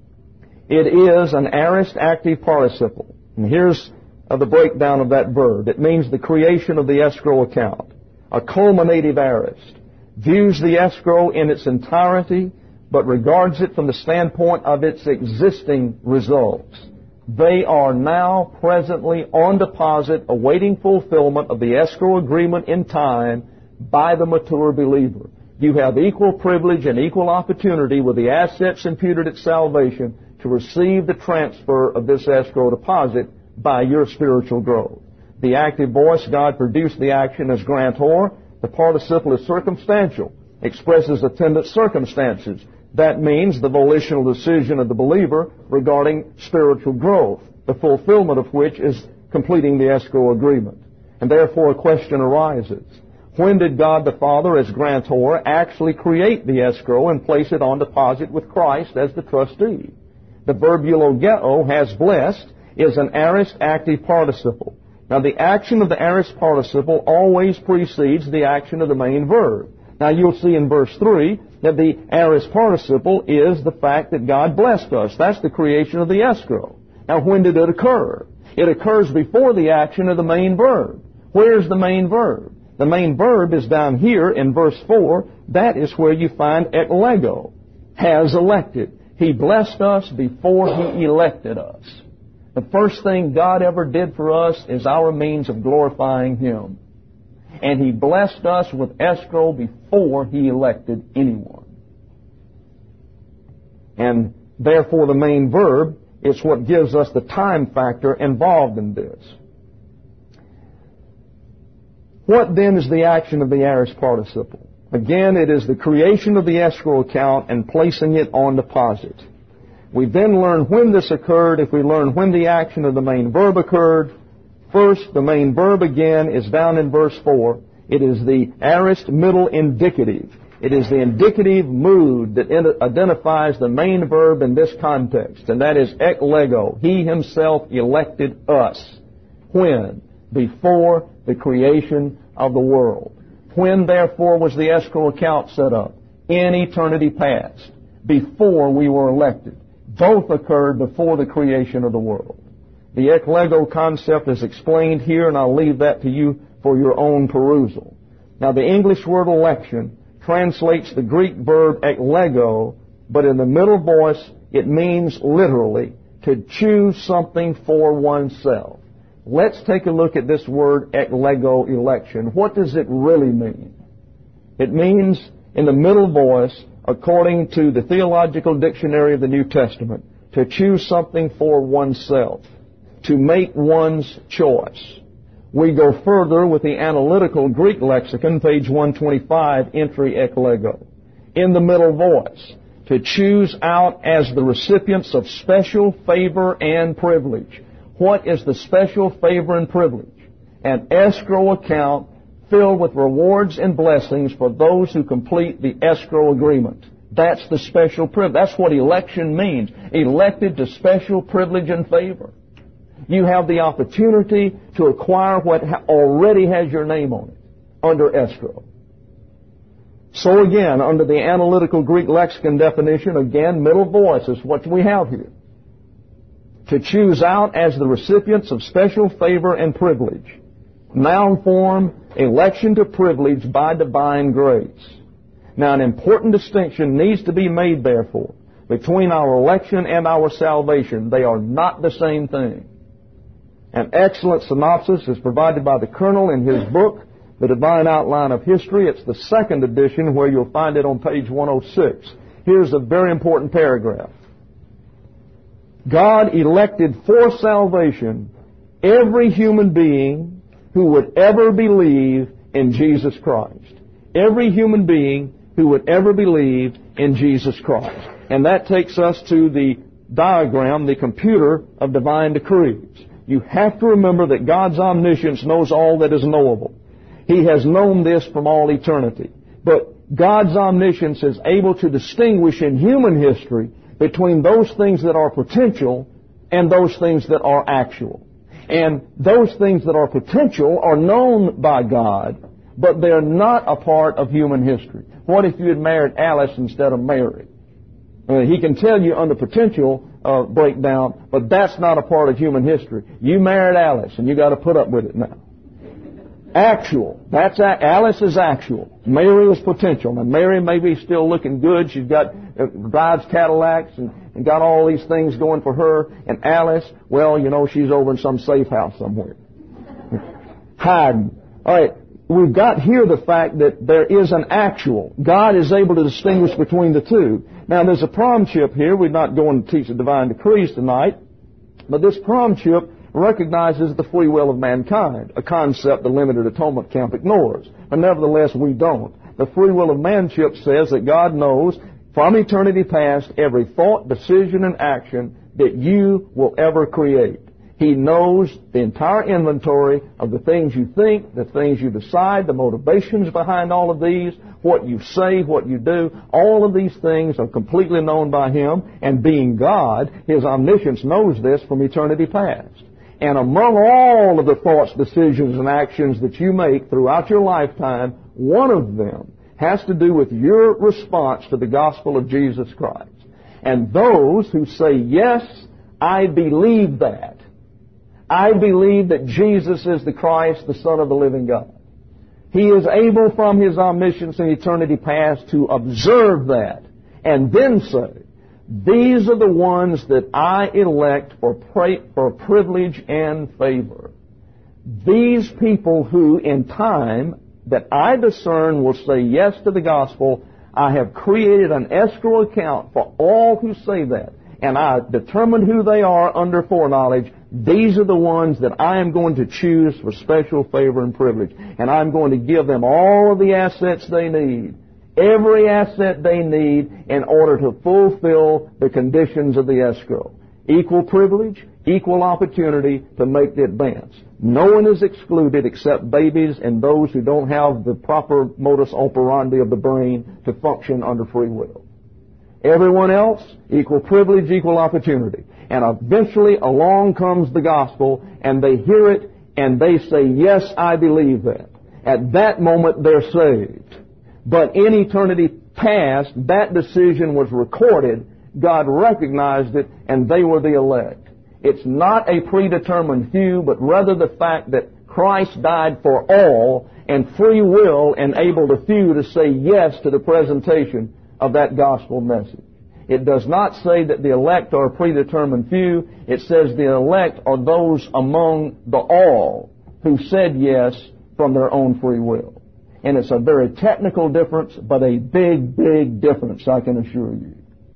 It is an aorist active participle. And here's uh, the breakdown of that verb. It means the creation of the escrow account. A culminative aorist. Views the escrow in its entirety, but regards it from the standpoint of its existing results. They are now presently on deposit, awaiting fulfillment of the escrow agreement in time by the mature believer. You have equal privilege and equal opportunity with the assets imputed at salvation to receive the transfer of this escrow deposit by your spiritual growth. The active voice, God produced the action as grantor. The participle is circumstantial, expresses attendant circumstances. That means the volitional decision of the believer regarding spiritual growth, the fulfillment of which is completing the escrow agreement. And therefore a question arises. When did God the Father, as grantor, actually create the escrow and place it on deposit with Christ as the trustee? The verb eulogeo, has blessed, is an aorist active participle. Now, the action of the aorist participle always precedes the action of the main verb. Now, you'll see in verse three that the aorist participle is the fact that God blessed us. That's the creation of the escrow. Now, when did it occur? It occurs before the action of the main verb. Where's the main verb? The main verb is down here in verse four. That is where you find eklego, has elected. He blessed us before He elected us. The first thing God ever did for us is our means of glorifying Him. And He blessed us with escrow before He elected anyone. And therefore the main verb is what gives us the time factor involved in this. What then is the action of the aorist participle? Again, it is the creation of the escrow account and placing it on deposit. We then learn when this occurred if we learn when the action of the main verb occurred. First, the main verb again is down in verse four. It is the aorist middle indicative. It is the indicative mood that identifies the main verb in this context, and that is eklego. He Himself elected us. When? Before the creation of the world. When, therefore, was the escrow account set up? In eternity past, before we were elected. Both occurred before the creation of the world. The eklego concept is explained here, and I'll leave that to you for your own perusal. Now, the English word election translates the Greek verb eklego, but in the middle voice, it means literally to choose something for oneself. Let's take a look at this word eklego, election. What does it really mean? It means, in the middle voice, according to the Theological Dictionary of the New Testament, to choose something for oneself, to make one's choice. We go further with the Analytical Greek Lexicon, page one twenty-five, entry eklego. In the middle voice, to choose out as the recipients of special favor and privilege. What is the special favor and privilege? An escrow account filled with rewards and blessings for those who complete the escrow agreement. That's the special privilege. That's what election means. Elected to special privilege and favor. You have the opportunity to acquire what already has your name on it under escrow. So again, under the Analytical Greek Lexicon definition, again, middle voice is what we have here. To choose out as the recipients of special favor and privilege. Noun form, election to privilege by divine grace. Now, an important distinction needs to be made, therefore, between our election and our salvation. They are not the same thing. An excellent synopsis is provided by the Colonel in his book, The Divine Outline of History. It's the second edition where you'll find it on page one oh six. Here's a very important paragraph. God elected for salvation every human being who would ever believe in Jesus Christ. Every human being who would ever believe in Jesus Christ. And that takes us to the diagram, the computer of divine decrees. You have to remember that God's omniscience knows all that is knowable. He has known this from all eternity. But God's omniscience is able to distinguish in human history between those things that are potential and those things that are actual. And those things that are potential are known by God, but they're not a part of human history. What if you had married Alice instead of Mary? Uh, he can tell you on the potential uh, breakdown, but that's not a part of human history. You married Alice, and you got to put up with it now. Actual. That's a- Alice is actual. Mary is potential. Now, Mary may be still looking good. She's got uh, drives Cadillacs and, and got all these things going for her. And Alice, well, you know, she's over in some safe house somewhere, hiding. All right. We've got here the fact that there is an actual. God is able to distinguish between the two. Now, there's a prom chip here. We're not going to teach the divine decrees tonight, but this prom chip recognizes the free will of mankind, a concept the limited atonement camp ignores. But nevertheless, we don't. The free will of man chip says that God knows from eternity past every thought, decision, and action that you will ever create. He knows the entire inventory of the things you think, the things you decide, the motivations behind all of these, what you say, what you do. All of these things are completely known by Him, and being God, His omniscience knows this from eternity past. And among all of the thoughts, decisions, and actions that you make throughout your lifetime, one of them has to do with your response to the gospel of Jesus Christ. And those who say, yes, I believe that. I believe that Jesus is the Christ, the Son of the living God. He is able from His omniscience in eternity past to observe that and then say, these are the ones that I elect for, pra- for privilege and favor. These people who in time that I discern will say yes to the gospel, I have created an escrow account for all who say that. And I determined who they are under foreknowledge. These are the ones that I am going to choose for special favor and privilege. And I'm going to give them all of the assets they need. Every asset they need in order to fulfill the conditions of the escrow. Equal privilege, equal opportunity to make the advance. No one is excluded except babies and those who don't have the proper modus operandi of the brain to function under free will. Everyone else, equal privilege, equal opportunity. And eventually along comes the gospel and they hear it and they say, yes, I believe that. At that moment they're saved. But in eternity past, that decision was recorded, God recognized it, and they were the elect. It's not a predetermined few, but rather the fact that Christ died for all, and free will enabled a few to say yes to the presentation of that gospel message. It does not say that the elect are a predetermined few. It says the elect are those among the all who said yes from their own free will. And it's a very technical difference, but a big, big difference, I can assure you.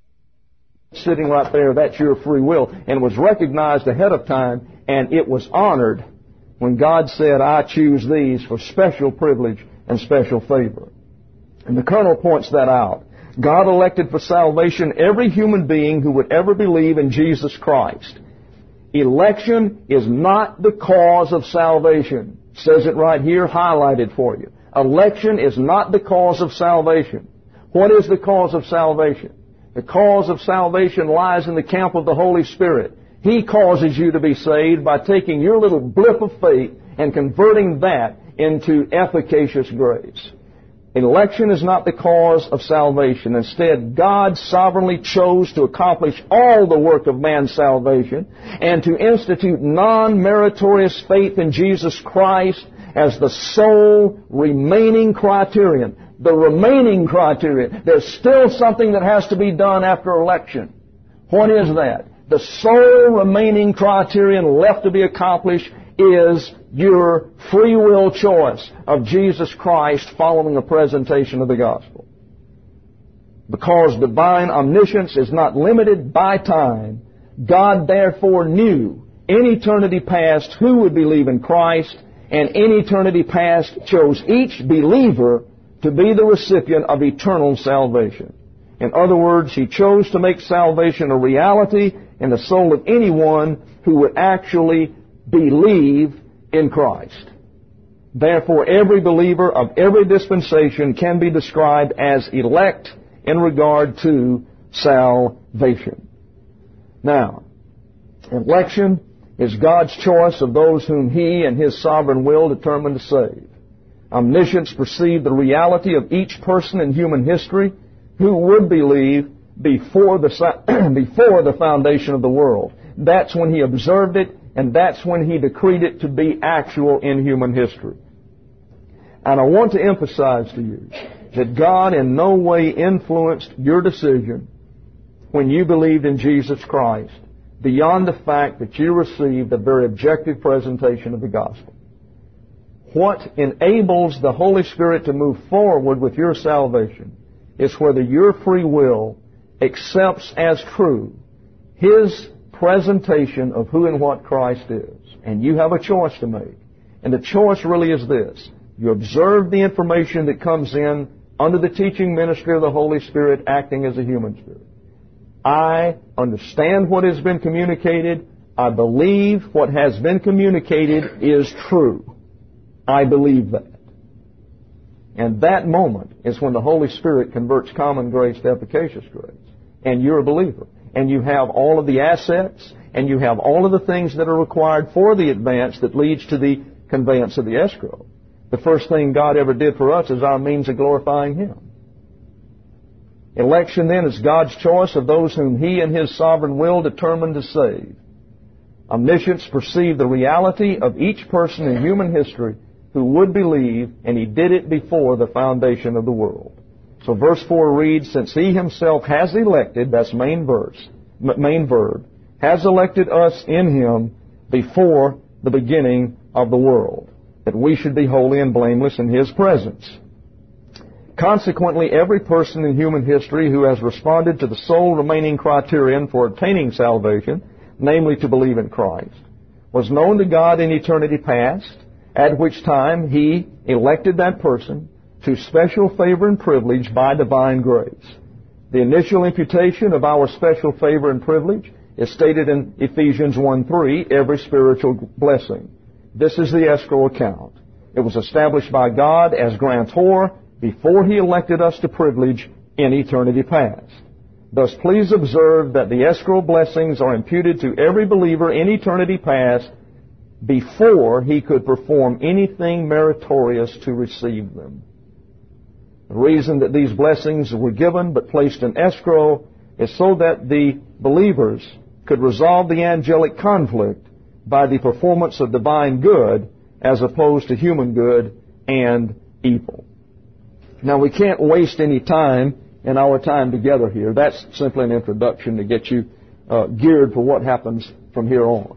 Sitting right there, that's your free will, and was recognized ahead of time, and it was honored when God said, I choose these for special privilege and special favor. And the Colonel points that out. God elected for salvation every human being who would ever believe in Jesus Christ. Election is not the cause of salvation. It says it right here, highlighted for you. Election is not the cause of salvation. What is the cause of salvation? The cause of salvation lies in the camp of the Holy Spirit. He causes you to be saved by taking your little blip of faith and converting that into efficacious grace. Election is not the cause of salvation. Instead, God sovereignly chose to accomplish all the work of man's salvation and to institute non-meritorious faith in Jesus Christ as the sole remaining criterion. The remaining criterion. There's still something that has to be done after election. What is that? The sole remaining criterion left to be accomplished is your free will choice of Jesus Christ following the presentation of the gospel. Because divine omniscience is not limited by time, God therefore knew in eternity past who would believe in Christ, and in eternity past chose each believer to be the recipient of eternal salvation. In other words, He chose to make salvation a reality in the soul of anyone who would actually believe in Christ. Therefore, every believer of every dispensation can be described as elect in regard to salvation. Now, election is God's choice of those whom He and His sovereign will determined to save. Omniscience perceived the reality of each person in human history who would believe before the, before the foundation of the world. That's when He observed it, and that's when He decreed it to be actual in human history. And I want to emphasize to you that God in no way influenced your decision when you believed in Jesus Christ beyond the fact that you received a very objective presentation of the gospel. What enables the Holy Spirit to move forward with your salvation is whether your free will accepts as true His presentation of who and what Christ is. And you have a choice to make. And the choice really is this. You observe the information that comes in under the teaching ministry of the Holy Spirit acting as a human spirit. I understand what has been communicated. I believe what has been communicated is true. I believe that. And that moment is when the Holy Spirit converts common grace to efficacious grace. And you're a believer. And you have all of the assets and you have all of the things that are required for the advance that leads to the conveyance of the escrow. The first thing God ever did for us is our means of glorifying Him. Election, then, is God's choice of those whom He in His sovereign will determined to save. Omniscience perceived the reality of each person in human history who would believe, and He did it before the foundation of the world. So verse four reads, since He Himself has elected, that's main verse, main verb, has elected us in Him before the beginning of the world, that we should be holy and blameless in His presence. Consequently, every person in human history who has responded to the sole remaining criterion for obtaining salvation, namely to believe in Christ, was known to God in eternity past, at which time He elected that person to special favor and privilege by divine grace. The initial imputation of our special favor and privilege is stated in Ephesians one three, every spiritual blessing. This is the escrow account. It was established by God as grantor before He elected us to privilege in eternity past. Thus, please observe that the escrow blessings are imputed to every believer in eternity past before he could perform anything meritorious to receive them. The reason that these blessings were given but placed in escrow is so that the believers could resolve the angelic conflict by the performance of divine good as opposed to human good and evil. Now, we can't waste any time in our time together here. That's simply an introduction to get you uh, geared for what happens from here on.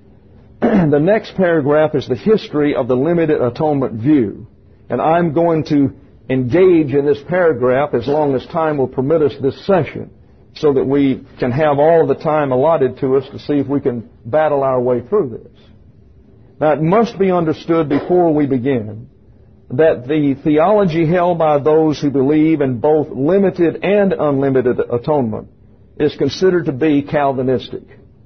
The next paragraph is the history of the limited atonement view. And I'm going to engage in this paragraph as long as time will permit us this session, so that we can have all the time allotted to us to see if we can battle our way through this. Now, it must be understood before we begin that the theology held by those who believe in both limited and unlimited atonement is considered to be Calvinistic.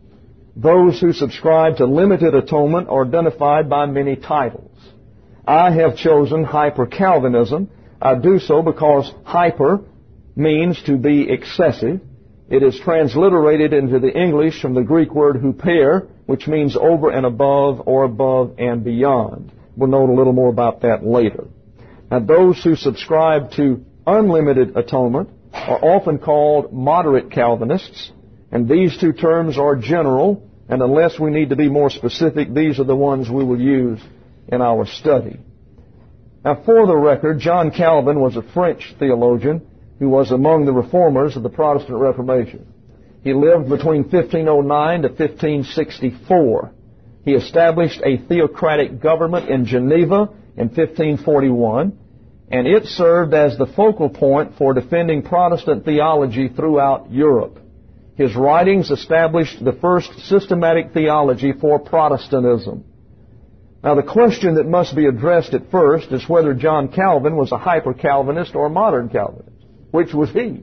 Those who subscribe to limited atonement are identified by many titles. I have chosen hyper-Calvinism. I do so because hyper means to be excessive. It is transliterated into the English from the Greek word huper, which means over and above or above and beyond. We'll note a little more about that later. Now, those who subscribe to unlimited atonement are often called moderate Calvinists, and these two terms are general, and unless we need to be more specific, these are the ones we will use in our study. Now, for the record, John Calvin was a French theologian who was among the reformers of the Protestant Reformation. He lived between fifteen oh nine to fifteen sixty-four. He established a theocratic government in Geneva in fifteen forty-one, and it served as the focal point for defending Protestant theology throughout Europe. His writings established the first systematic theology for Protestantism. Now, the question that must be addressed at first is whether John Calvin was a hyper-Calvinist or a modern Calvinist. Which was he?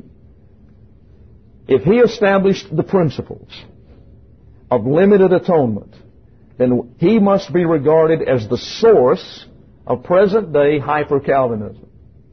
If he established the principles of limited atonement, then he must be regarded as the source of present-day hyper-Calvinism.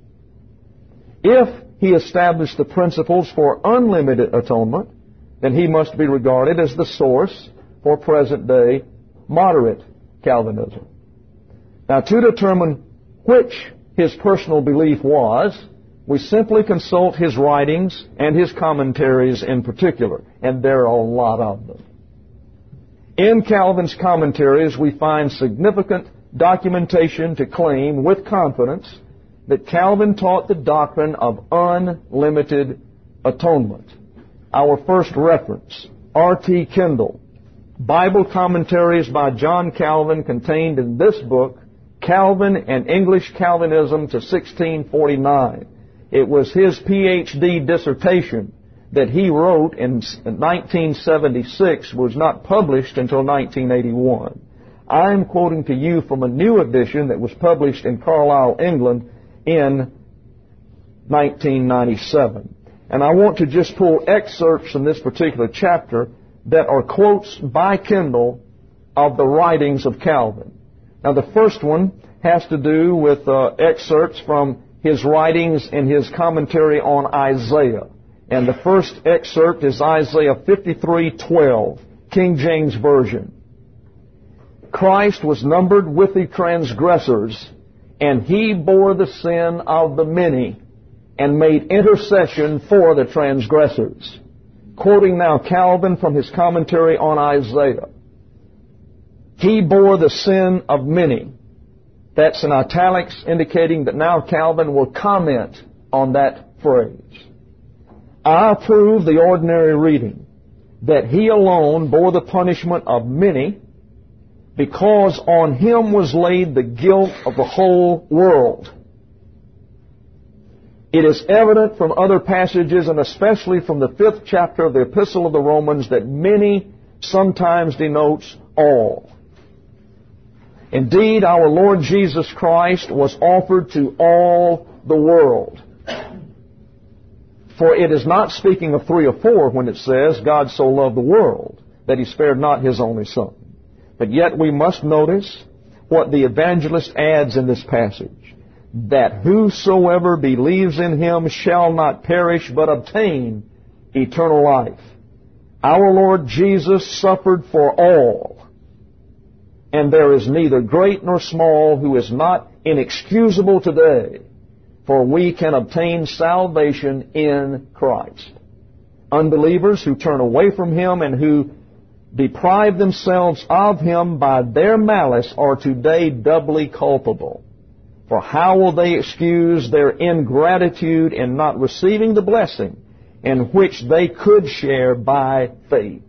If he established the principles for unlimited atonement, then he must be regarded as the source for present-day moderate Calvinism. Now, to determine which his personal belief was, we simply consult his writings and his commentaries in particular, and there are a lot of them. In Calvin's commentaries, we find significant documentation to claim with confidence that Calvin taught the doctrine of unlimited atonement. Our first reference, R T Kendall, Bible Commentaries by John Calvin, contained in this book, Calvin and English Calvinism to sixteen forty-nine. It was his P H D dissertation that he wrote in nineteen seventy-six, was not published until nineteen eighty-one. I'm quoting to you from a new edition that was published in Carlisle, England in nineteen ninety-seven. And I want to just pull excerpts from this particular chapter that are quotes by Kendall of the writings of Calvin. Now, the first one has to do with uh, excerpts from his writings in his commentary on Isaiah. And the first excerpt is Isaiah fifty-three twelve. King James Version. Christ was numbered with the transgressors, and He bore the sin of the many, and made intercession for the transgressors. Quoting now Calvin from his commentary on Isaiah. He bore the sin of many. That's in italics, indicating that now Calvin will comment on that phrase. I approve the ordinary reading that He alone bore the punishment of many, because on Him was laid the guilt of the whole world. It is evident from other passages, and especially from the fifth chapter of the Epistle of the Romans, that many sometimes denotes all. Indeed, our Lord Jesus Christ was offered to all the world. For it is not speaking of three or four when it says, God so loved the world that He spared not His only Son. But yet we must notice what the evangelist adds in this passage, that whosoever believes in Him shall not perish but obtain eternal life. Our Lord Jesus suffered for all. And there is neither great nor small who is not inexcusable today, for we can obtain salvation in Christ. Unbelievers who turn away from Him and who deprive themselves of Him by their malice are today doubly culpable. For how will they excuse their ingratitude in not receiving the blessing in which they could share by faith?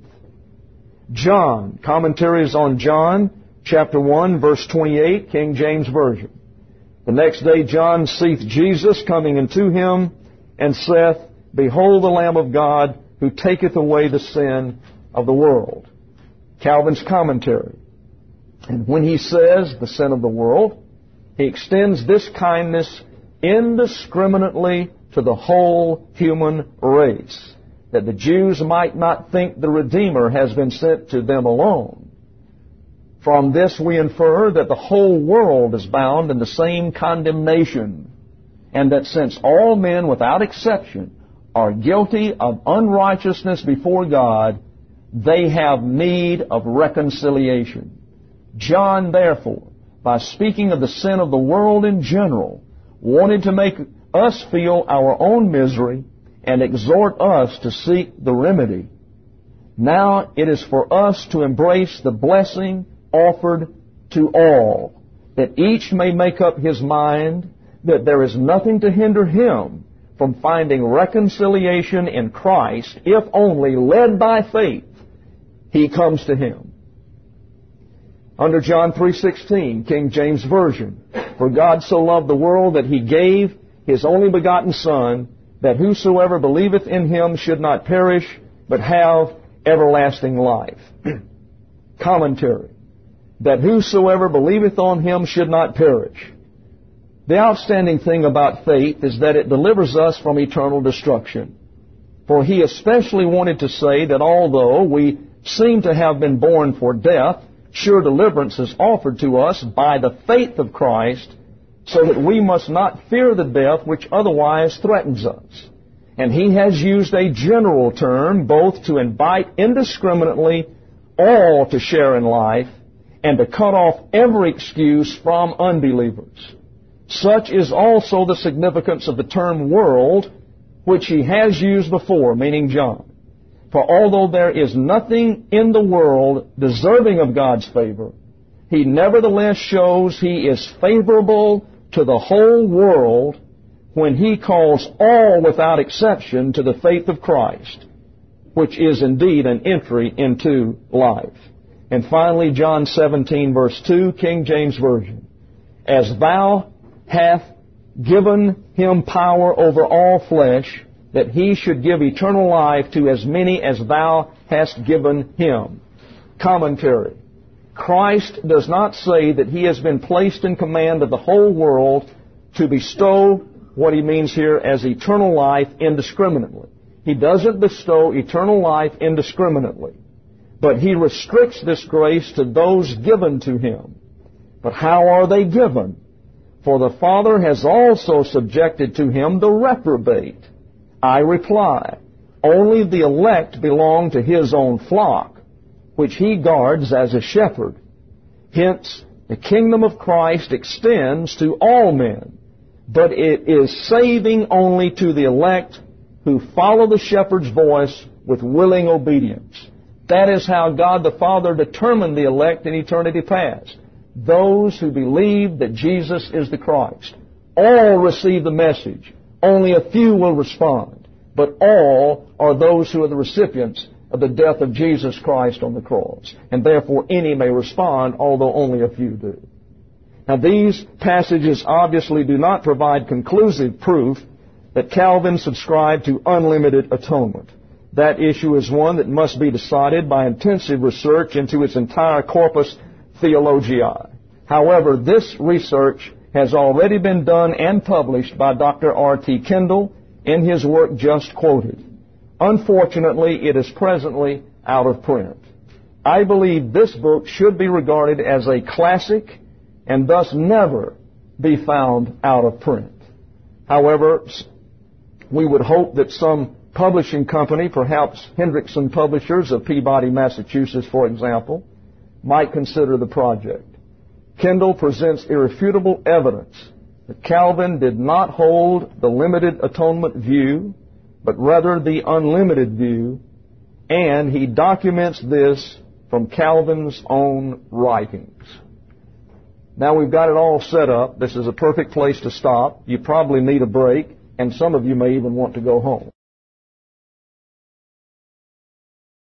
John, commentaries on John, chapter one, verse twenty-eight, King James Version. The next day John seeth Jesus coming unto him, and saith, Behold the Lamb of God, who taketh away the sin of the world. Calvin's commentary. And when he says the sin of the world, he extends this kindness indiscriminately to the whole human race, that the Jews might not think the Redeemer has been sent to them alone. From this we infer that the whole world is bound in the same condemnation, and that since all men without exception are guilty of unrighteousness before God, they have need of reconciliation. John, therefore, by speaking of the sin of the world in general, wanted to make us feel our own misery and exhort us to seek the remedy. Now it is for us to embrace the blessing offered to all, that each may make up his mind that there is nothing to hinder him from finding reconciliation in Christ, if only, led by faith, he comes to Him. Under John three sixteen, King James Version, For God so loved the world that He gave His only begotten Son, that whosoever believeth in Him should not perish, but have everlasting life. Commentary. That whosoever believeth on Him should not perish. The outstanding thing about faith is that it delivers us from eternal destruction. For He especially wanted to say that although we seem to have been born for death, sure deliverance is offered to us by the faith of Christ, so that we must not fear the death which otherwise threatens us. And He has used a general term both to invite indiscriminately all to share in life, and to cut off every excuse from unbelievers. Such is also the significance of the term world, which he has used before, meaning John. For although there is nothing in the world deserving of God's favor, he nevertheless shows He is favorable to the whole world when He calls all without exception to the faith of Christ, which is indeed an entry into life. And finally, John seventeen, verse two, King James Version. As thou hast given Him power over all flesh, that He should give eternal life to as many as thou hast given Him. Commentary. Christ does not say that He has been placed in command of the whole world to bestow what He means here as eternal life indiscriminately. He doesn't bestow eternal life indiscriminately. But He restricts this grace to those given to Him. But how are they given? For the Father has also subjected to Him the reprobate. I reply, only the elect belong to His own flock. which He guards as a shepherd. Hence, the kingdom of Christ extends to all men, but it is saving only to the elect who follow the shepherd's voice with willing obedience. That is how God the Father determined the elect in eternity past. Those who believe that Jesus is the Christ. All receive the message. Only a few will respond. But all are those who are the recipients of the death of Jesus Christ on the cross. And therefore any may respond, although only a few do. Now these passages obviously do not provide conclusive proof that Calvin subscribed to unlimited atonement. That issue is one that must be decided by intensive research into its entire corpus theologiae. However, this research has already been done and published by Doctor R T Kendall in his work just quoted. Unfortunately, it is presently out of print. I believe this book should be regarded as a classic and thus never be found out of print. However, we would hope that some publishing company, perhaps Hendrickson Publishers of Peabody, Massachusetts, for example, might consider the project. Kendall presents irrefutable evidence that Calvin did not hold the limited atonement view, but rather the unlimited view, and he documents this from Calvin's own writings. Now we've got it all set up. This is a perfect place to stop. You probably need a break, and some of you may even want to go home.